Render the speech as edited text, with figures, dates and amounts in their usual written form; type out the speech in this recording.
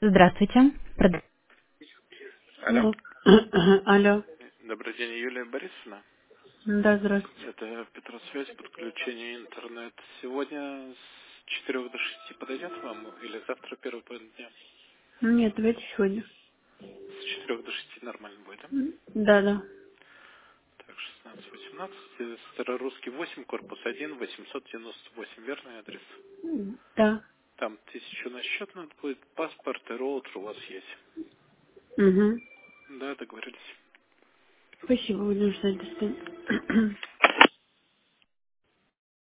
Здравствуйте. Алло. Алло. Добрый день, Юлия Борисовна. Да, здравствуйте. Это Петросвязь, подключение интернет. Сегодня с 4 до 6 подойдет вам или завтра первый половина дня? Нет, давайте сегодня. С 4 до 6 нормально будет, да? Да, да. Так, 16-18, Старорусский 8, корпус 1, 898, верный адрес. Да. Там 1000 на счет надо будет, паспорт и роутер у вас есть. Угу. Да, договорились. Спасибо, будем ждать до свидания.